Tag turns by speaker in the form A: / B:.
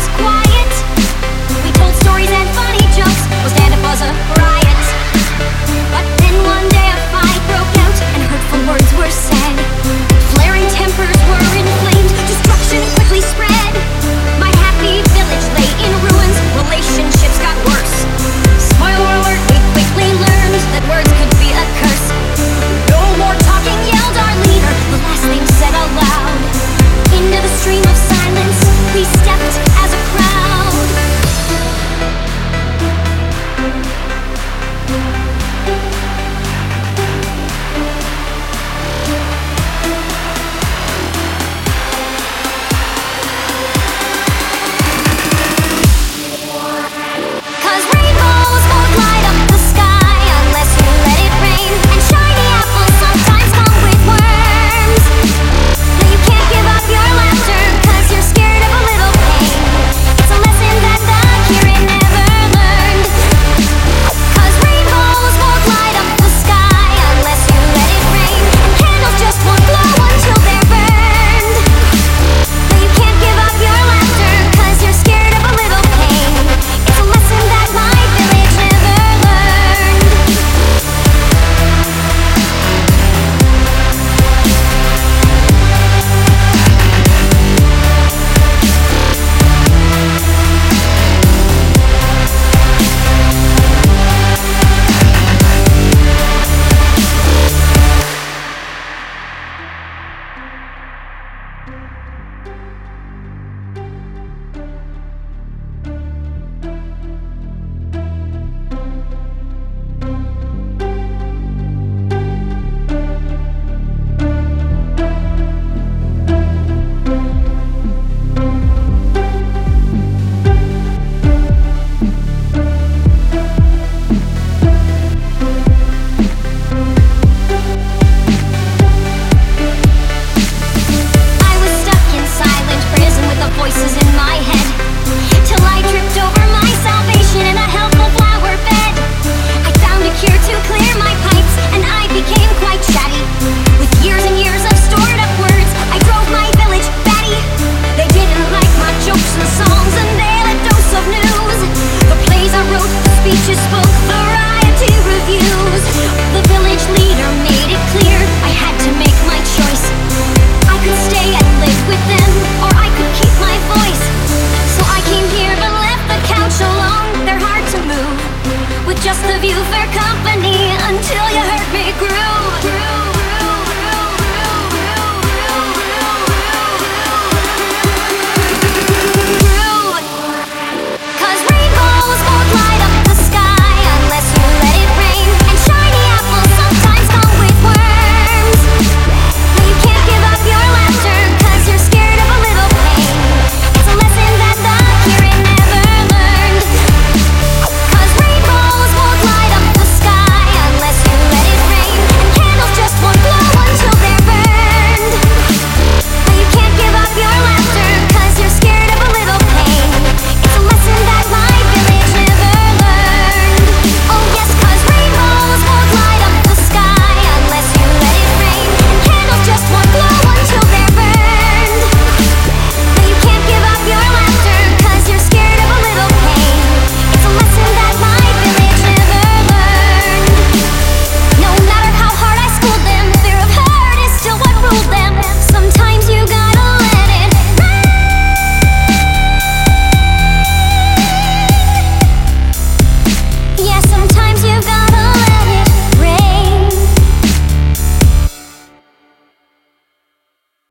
A: was quiet. We told stories and funny jokes. We'll stand up as a riot. But then one day a fight broke out and hurtful words were said. Flaring tempers were inflamed. Destruction quickly spread. My happy village lay in ruins. Relationships got worse. Spoiler alert, we quickly learned that words could be a curse. No more talking, yelled our leader, the last thing said aloud. Into the stream of silence we stepped as a crowd. Cause rainbows won't light up the sky unless you let it rain. And shiny apples sometimes come with worms. No, you can't give up your laughter cause you're scared of a little pain. It's a lesson that the Kirin never learned. Cause rainbows won't light up the sky unless you let it rain. And candles just won't glow until they're burned. No, you can't give up your laughter cause you're scared of a little pain. It's a lesson that my village never learned.